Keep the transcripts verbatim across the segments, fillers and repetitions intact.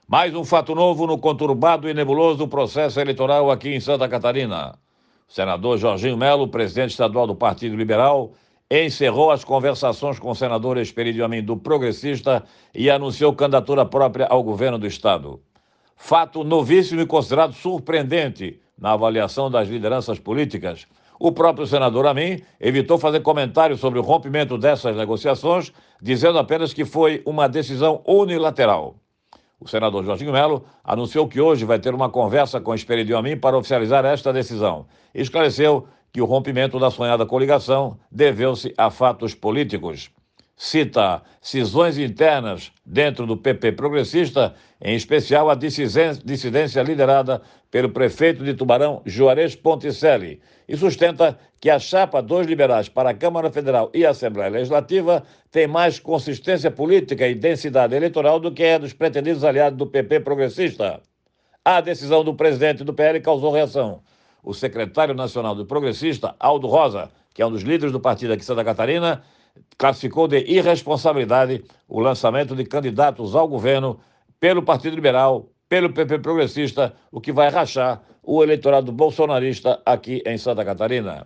Mais um fato novo no conturbado e nebuloso processo eleitoral aqui em Santa Catarina. O senador Jorginho Melo, presidente estadual do Partido Liberal, encerrou as conversações com o senador Esperidio Amin do Progressista e anunciou candidatura própria ao governo do estado. Fato novíssimo e considerado surpreendente na avaliação das lideranças políticas. O próprio senador Amin evitou fazer comentários sobre o rompimento dessas negociações, dizendo apenas que foi uma decisão unilateral. O senador Jorginho Melo anunciou que hoje vai ter uma conversa com Esperidio Amin para oficializar esta decisão. Esclareceu que o rompimento da sonhada coligação deveu-se a fatos políticos. Cita cisões internas dentro do P P progressista, em especial a dissidência liderada pelo prefeito de Tubarão, Juarez Ponticelli, e sustenta que a chapa dos liberais para a Câmara Federal e a Assembleia Legislativa tem mais consistência política e densidade eleitoral do que a dos pretendidos aliados do P P progressista. A decisão do presidente do P L causou reação. O secretário nacional do Progressista, Aldo Rosa, que é um dos líderes do partido aqui em Santa Catarina, classificou de irresponsabilidade o lançamento de candidatos ao governo pelo Partido Liberal, pelo P P progressista, o que vai rachar o eleitorado bolsonarista aqui em Santa Catarina.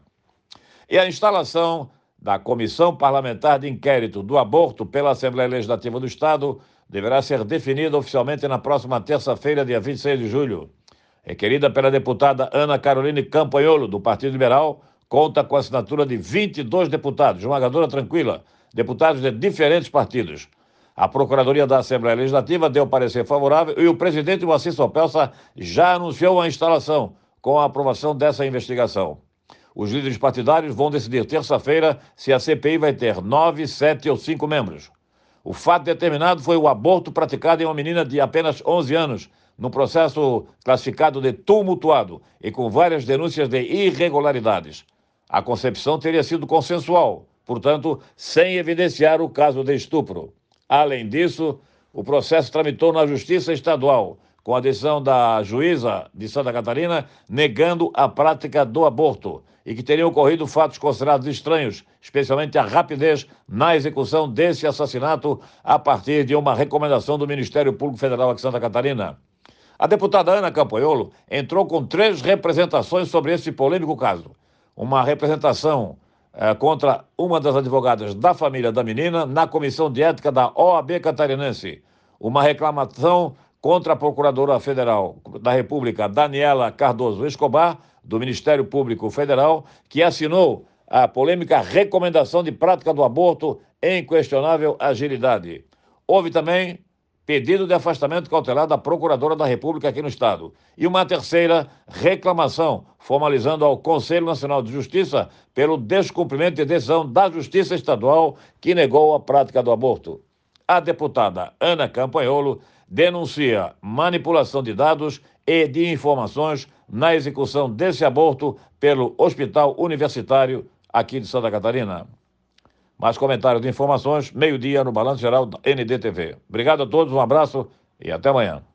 E a instalação da Comissão Parlamentar de Inquérito do Aborto pela Assembleia Legislativa do Estado deverá ser definida oficialmente na próxima terça-feira, dia vinte e seis de julho. Requerida pela deputada Ana Caroline Campanholo, do Partido Liberal, conta com a assinatura de vinte e dois deputados, esmagadora tranquila, deputados de diferentes partidos. A Procuradoria da Assembleia Legislativa deu parecer favorável e o presidente Moacir Sopelsa já anunciou a instalação com a aprovação dessa investigação. Os líderes partidários vão decidir terça-feira se a C P I vai ter nove, sete ou cinco membros. O fato determinado foi o aborto praticado em uma menina de apenas onze anos, num processo classificado de tumultuado e com várias denúncias de irregularidades. A concepção teria sido consensual, portanto, sem evidenciar o caso de estupro. Além disso, o processo tramitou na Justiça Estadual, com a decisão da juíza de Santa Catarina negando a prática do aborto e que teriam ocorrido fatos considerados estranhos, especialmente a rapidez na execução desse assassinato a partir de uma recomendação do Ministério Público Federal aqui em Santa Catarina. A deputada Ana Campanholo entrou com três representações sobre esse polêmico caso. Uma representação eh, contra uma das advogadas da família da menina na Comissão de Ética da O A B catarinense. Uma reclamação contra a Procuradora Federal da República, Daniela Cardoso Escobar, do Ministério Público Federal, que assinou a polêmica recomendação de prática do aborto em questionável agilidade. Houve também pedido de afastamento cautelar da Procuradora da República aqui no Estado. E uma terceira reclamação, formalizando ao Conselho Nacional de Justiça pelo descumprimento de decisão da Justiça Estadual que negou a prática do aborto. A deputada Ana Campanholo denuncia manipulação de dados e de informações na execução desse aborto pelo Hospital Universitário aqui de Santa Catarina. Mais comentários de informações, meio-dia no Balanço Geral da N D T V. Obrigado a todos, um abraço e até amanhã.